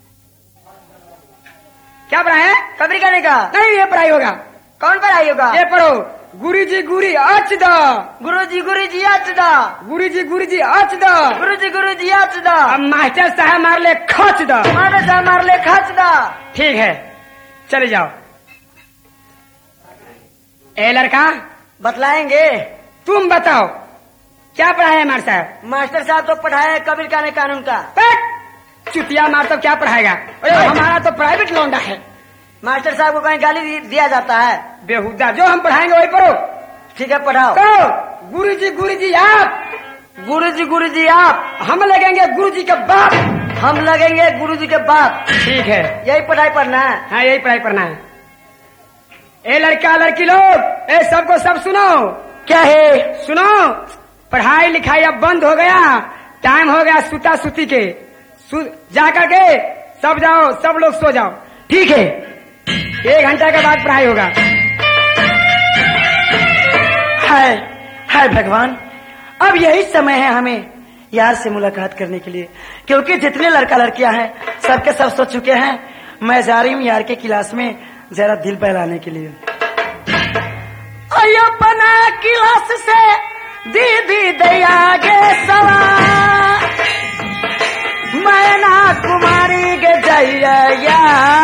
क्या पढ़ाए? कबीर खाने का। नहीं, ये पढ़ाई होगा। कौन पढ़ाई होगा? ये पढ़ो, गुरुजी गुरी अच द, गुरुजी गुरुजी अच द, गुरुजी गुरुजी अच द, गुरुजी गुरुजी अच द, अब मास्टर साहब मार ले खच द, मास्टर साहब मार ले खच द। ठीक है चले जाओ। ए लड़का, बतलाएंगे। तुम बताओ क्या पढ़ाया है हमारे साहब? मास्टर साहब तो पढ़ाए है कबीर खाने कानून का। चुतिया मार तो क्या पढ़ाएगा? अरे हमारा तो प्राइवेट लौंडा है। मास्टर साहब को कहीं गाली दिया जाता है? बेहुदा, जो हम पढ़ाएंगे वही पढ़ो। ठीक है पढ़ाओ। तो गुरुजी गुरुजी आप, गुरुजी गुरुजी आप, हम लगेंगे गुरुजी के बाप, हम लगेंगे गुरुजी के बाप। ठीक है, यही पढ़ाई पढ़ना है। हाँ यही पढ़ाई पढ़ना है। ए लड़का लड़की लोग, ए सबको सब सुनो। क्या है? सुनो, पढ़ाई लिखाई अब बंद हो गया, टाइम हो गया सुता सुती के। सु, जा करके सब जाओ, सब लोग सो जाओ। ठीक है, एक घंटा के बाद पढ़ाई होगा। हाय हाय भगवान, अब यही समय है हमें यार से मुलाकात करने के लिए, क्योंकि जितने लड़का लड़कियां हैं सबके सब सो चुके हैं। मैं जा रही हूँ यार के क्लास में जरा दिल बहलाने के लिए। अपना क्लास से दीदी दया गे सवा मैना कुमारी गे जैया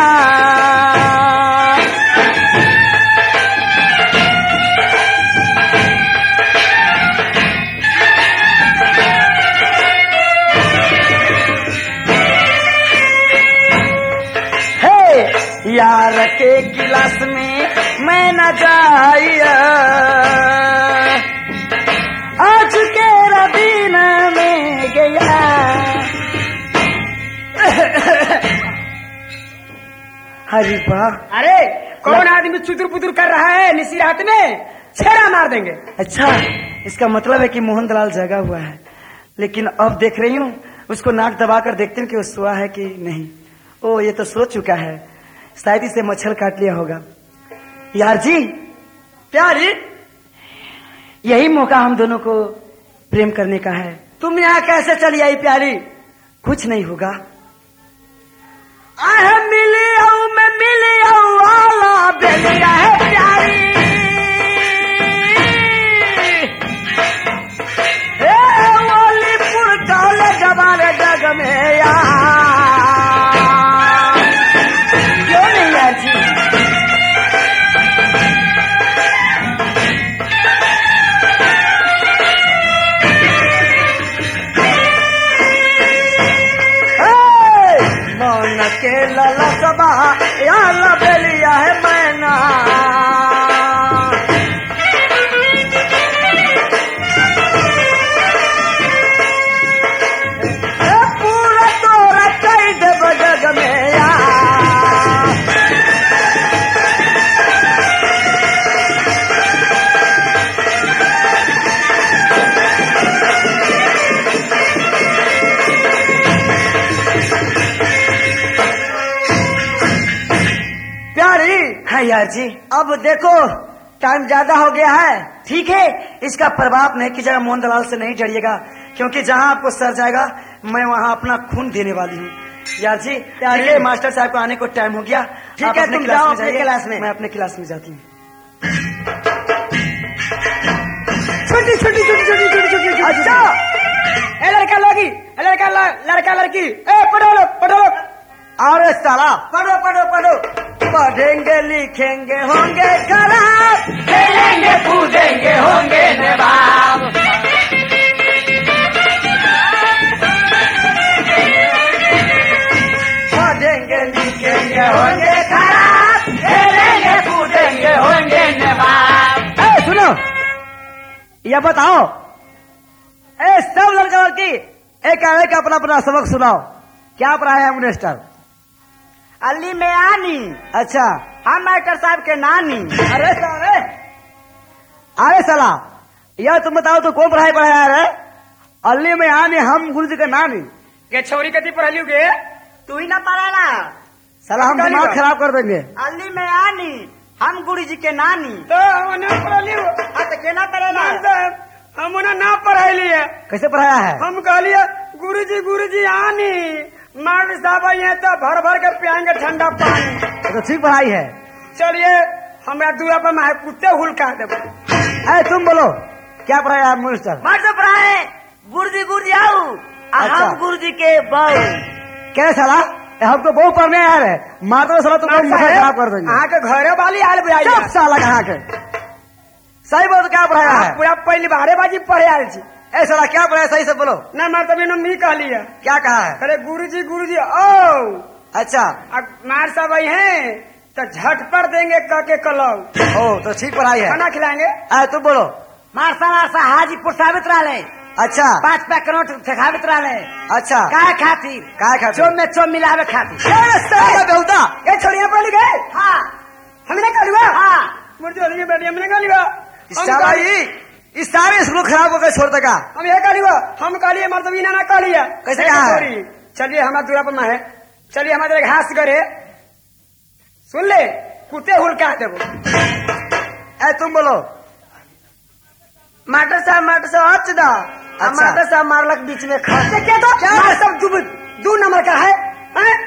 यार के गिलास में मैं न जाइया आज के रबीन में गया। हरी वाह। अरे कौन आदमी चुतुर पुतुर कर रहा है निसी रात में, छेड़ा मार देंगे। अच्छा, इसका मतलब है कि मोहन दलाल जगा हुआ है, लेकिन अब देख रही हूँ उसको नाक दबा कर देखते हैं कि वो सोया है कि नहीं। ओ ये तो सो चुका है, शायद इसे मच्छर काट लिया होगा। यार जी प्यारी, यही मौका हम दोनों को प्रेम करने का है। तुम यहाँ कैसे चली आई प्यारी? कुछ नहीं होगा। आह मिली आऊ मैं मिली आऊ वाला बेलिया है प्यारी। ए वलीपुर कॉलेज हमारे जग में यार क्यों नहीं यार जी? मन के लला सबा या लबेलिया है मैना पूरा तोरा कई देव जग में यार। है यार जी, अब देखो टाइम ज्यादा हो गया है। ठीक है, इसका प्रभाव नहीं कीजिएगा, मोहन दलाल से नहीं डरिएगा, क्योंकि जहाँ आपको सर जाएगा मैं वहाँ अपना खून देने वाली हूँ। यार जी देखिए मास्टर साहब को आने को टाइम हो गया। ठीक है, तुम जाओ अपने क्लास में। मैं अपने क्लास में जाती हूँ। छोटी छोटी छोटी छोटी छोटी छोटी। अच्छा ए लड़का लोगी, ए लड़का लड़का लड़की, ए पढ़ो लो पढ़ो लो। अरे साला पढ़ो पढ़ो पढ़ो। पढ़ेंगे लिखेंगे होंगे खराब, खेलेंगे कूदेंगे होंगे नवाब। पढ़ेंगे लिखेंगे होंगे खराब, खेलेंगे कूदेंगे होंगे नवाब। ए सुनो, ये बताओ, ए सब लड़का लड़की एक एक अपना अपना सबक सुनाओ। क्या पढ़ाया है मिनिस्टर? अली में आनी। अच्छा, हम मास्टर साहब के नानी। अरे साले, अरे साला यह तुम बताओ तो कौन पढ़ाई पढ़ाया रे? अली में आनी हम गुरु जी का नानी के छोरी कति पढ़ लियो गे? तू ही ना पढ़ाला साला, हम दिमाग खराब कर देंगे। अली में आनी हम गुरु जी के नानी। तो हमने पढ़ लियो। हाँ तो केना पढ़ेला? हम उन्हें ना पढ़ाई लिए। कैसे पढ़ाया है? हम कह लिए गुरु जी गुरु जी आनी मास्टर साहब ये तो भर भर कर पियाएंगे ठंडा पानी। तो ठीक पढ़ाई है। चलिए हमारा दूरा पर मैं कुत्ते हुलका देव। अरे तुम बोलो क्या पढ़ाया है मिनिस्टर? मास्टर पढ़ाए गुरु जी गुरु जी आओ। अच्छा। हम गुरु जी के बहू। क्या साला, हमको बहु पढ़ने आया है, मात्र साला तुम खराब कर देंगे। यहाँ के घरे वाली आयल बुझाई चुप साला, कहाँ के सही बोल। क्या पढ़ाया है? पूरा पहली बारे बाजी पढ़े आयल जी। ए साला क्या पढ़ाया, सही से बोलो। न मैं तभी मी कह लिया। क्या कहा है? अरे गुरु जी गुरु जी ओ। अच्छा, मार साहब आई हैं तो झटपट देंगे कह के कलो। ओ तो ठीक पढ़ाई है। खाना खिलाएंगे। अरे तुम बोलो। मारसा मारसा हाजीपुर साबित रहा। अच्छा, पाँच पैक नोट खाबित रहा। अच्छा, काय खातिर? काय खातिर? चो में चो मिलावे खातिर। बेहुदा ये छोड़िया पढ़ गए। हाँ हमने कह लिया। हाँ मुझे बेटी हमने कह लिया। साला इस सारे स्कूल खराब होकर छोड़ देगा। हम ये कह लिया, हम कह लिए मतलब इन्हें ना कह लिया। कैसे कहा है? चलिए हमारा दूरा पर है, चलिए हमारे घास करे सुन ले कुत्ते हुलका देवो। ए तुम बोलो। मास्टर साहब मास्टर साहब हच दा। अच्छा। मास्टर साहब मारलक बीच में खा क्या तो मार सब दू, दू नंबर का है, है?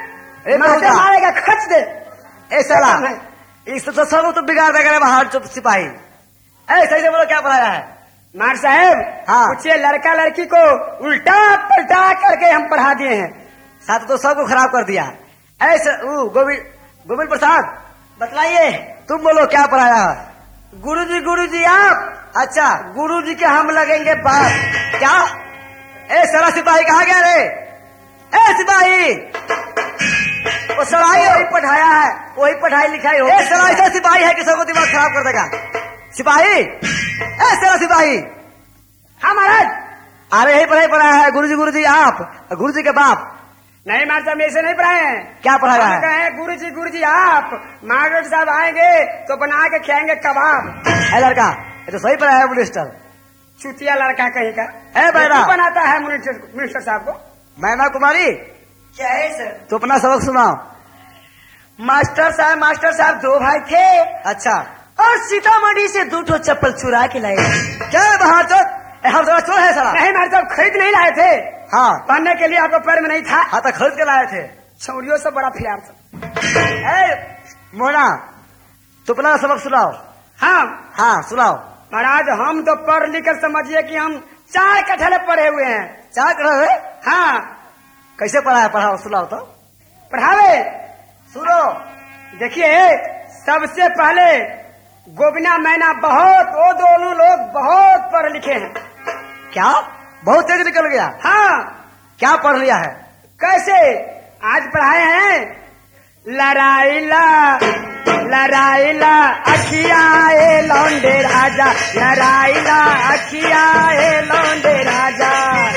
ए, मास्टर बहुता। मारेगा, खच दे। ए साला इस तो सब तो बिगाड़ देगा बाहर चुप सिपाही। ए सही से बोलो क्या पढ़ाया है? मार साहब, हाँ। पूछिए लड़का लड़की को उल्टा पलटा करके हम पढ़ा दिए हैं। साथ तो सबको खराब कर दिया। ऐसे गोविंद गोविंद प्रसाद बतलाइए। तुम बोलो क्या पढ़ाया है? गुरुजी गुरुजी आप, अच्छा गुरुजी के हम लगेंगे बाप। क्या? ए साला सिपाही कहाँ गया रे? ए सिपाही, वो सराई वही पढ़ाया है, वही पढ़ाई लिखाई हो। ए साला ऐसा सिपाही है कि सबको दिमाग खराब कर देगा। सिपाही, ए साला सिपाही। हाँ महाराज। अरे यही पढ़ाई पढ़ाया है गुरुजी गुरुजी आप, गुरुजी के बाप। नहीं मास्टर साहब, ऐसे नहीं पढ़ाए हैं। क्या पढ़ाया हम है? कहे गुरुजी गुरुजी आप, मास्टर साहब आएंगे तो बना के खिलाएंगे कबाब। ए लड़का, ये तो सही पढ़ाया है मिनिस्टर। चुतिया लड़का कहीं का। ए बैरा। क्यों बनाता है मिनिस्टर मिनिस्टर साहब को? मैना कुमारी, क्या है सर? तो अपना सबक सुनाओ। मास्टर साहब मास्टर साहब दो भाई थे अच्छा, और सीतामढ़ी से दो ठो चप्पल चुरा के लाए। क्या बाहर चो? हम थोड़ा चोर है साला। नहीं मास्टर साहब, खरीद नहीं लाए थे, हाँ पहनने के लिए आपको पैर में नहीं था। हाँ तो खरीद के लाए थे। छौड़ियों से बड़ा फिर सब। ए मोना, तो अपना सबक सुनाओ। हाँ हाँ सुनाओ। महाराज, हम तो पढ़ लिख कर समझिए कि हम चार कठले पढ़े हुए हैं। चार करो रे? हाँ, कैसे पढ़ाया? पढ़ाओ, सुनाओ तो। पढ़ावे सुनो। देखिए, सबसे पहले गोबिना मैना बहुत, वो दोनों लोग बहुत पढ़ लिखे हैं। क्या? बहुत तेज निकल गया। हाँ, क्या पढ़ लिया है? कैसे? आज पढ़ाए हैं लड़ाईला लड़ाईला अखियाए लौंडे राजा, लड़ाईला अखियाए लौंडे राजा।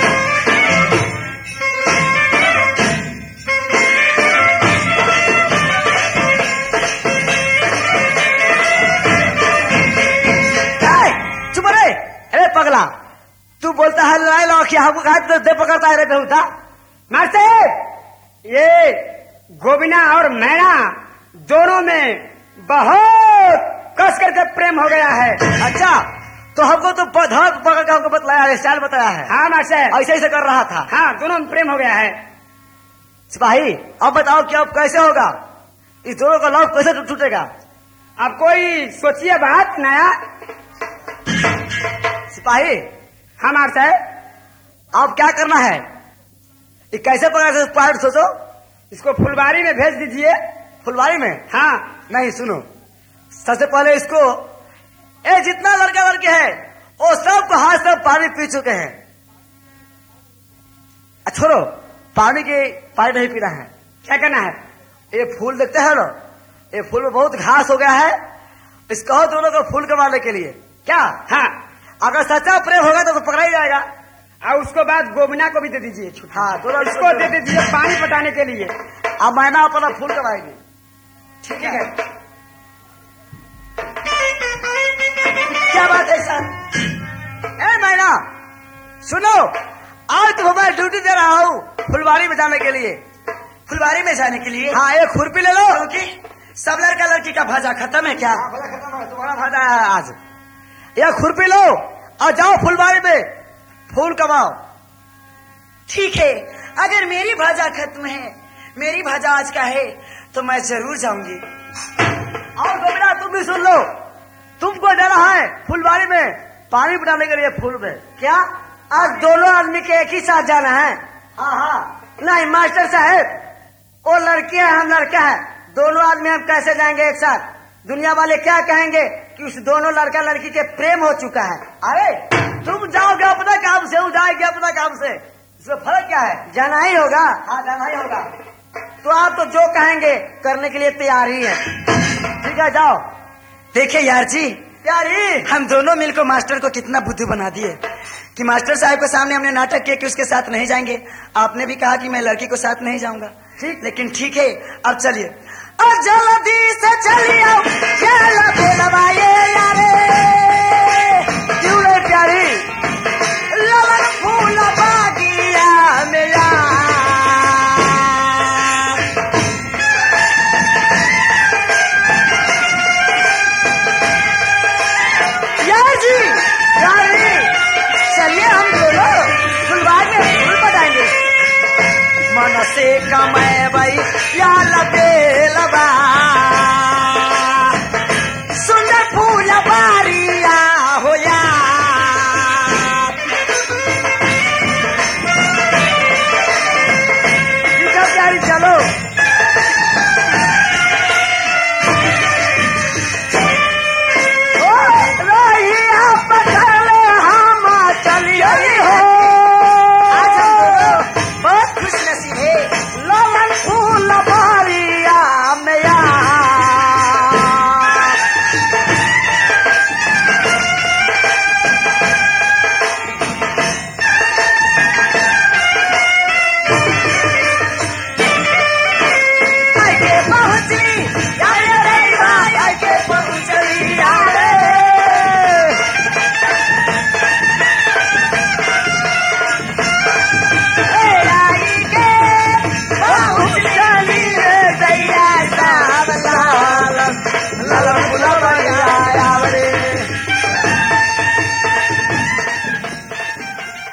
चुप रे। अरे पगला, तू बोलता है लड़ाई लो कि हमको कहा दे पकड़ता है रे बेहुदा। मास्टर, ये गोबिना और मैना दोनों में बहुत कस करके प्रेम हो गया है। अच्छा, तो हमको तो धड़क पकड़ के हमको बतलाया, स्टाइल बताया है। हाँ मास्टर, ऐसे ऐसे कर रहा था। हाँ, दोनों में प्रेम हो गया है। सिपाही, अब बताओ कि अब कैसे होगा? इस दोनों का लव कैसे टूटेगा? अब कोई सोचिए बात नया। सिपाही, हाँ मास्टर, अब क्या करना है? ये कैसे पकड़ा? पार्ट सोचो। इसको फुलवारी में भेज दीजिए। फुलवारी में? हाँ, नहीं, सुनो, सबसे पहले इसको, ए जितना लड़का लड़के हैं वो सबको हाथ से पानी पी चुके हैं। छोड़ो, पानी की पानी नहीं पीना है। क्या करना है? ये फूल देखते हैं ना, ये फूल में बहुत घास हो गया है, इसको कहो दोनों को फूल कमाने के लिए। क्या? हाँ, अगर सच्चा प्रेम होगा तो, तो पकड़ा ही जाएगा। और उसको बाद गोबिना को भी दे दीजिए। हाँ, दोनों इसको दे दीजिए पानी पटाने के लिए। अब मैना अपना फूल कमाएगी। ठीक है। क्या बात है सर? ए मैना, सुनो, आज तो मैं ड्यूटी दे रहा हूँ फुलवारी में जाने के लिए। फुलवारी में जाने के लिए? हाँ, एक खुरपी ले लो। क्योंकि सब लड़का लड़की का भाजा खत्म है क्या? हाँ, भाजा खत्म है, तुम्हारा भाजा है आज। यह खुरपी लो और जाओ फुलवारी में फूल कमाओ। ठीक है, अगर मेरी भाजा खत्म है, मेरी भाजा आज का है, तो मैं जरूर जाऊंगी। और गोबिना, तुम भी सुन लो, तुमको जाना है फुलवारी में पानी पटाने के लिए फूल में। क्या आज दोनों आदमी के एक ही साथ जाना है? हाँ हाँ। नहीं मास्टर साहब, वो लड़के हैं, हम लड़का है, दोनों आदमी हम कैसे जाएंगे एक साथ? दुनिया वाले क्या कहेंगे कि उस दोनों लड़का लड़की के प्रेम हो चुका है। अरे तुम जाओगे अपना काम से, वो जाएगी अपना काम से, इसमें फर्क क्या है? जाना ही होगा। हाँ, जाना ही होगा। तो आप तो जो कहेंगे करने के लिए तैयार ही है। ठीक है, जाओ। देखिए यार जी, प्यारी, हम दोनों मिलकर मास्टर को कितना बुद्धू बना दिए कि मास्टर साहब के सामने हमने नाटक किया कि उसके साथ नहीं जाएंगे। आपने भी कहा कि मैं लड़की को साथ नहीं जाऊंगा। ठीक, लेकिन ठीक है, अब चलिए। और जल्दी से चलिए आओ, चलो बोलवाइए यारे। क्यों रे प्यारी?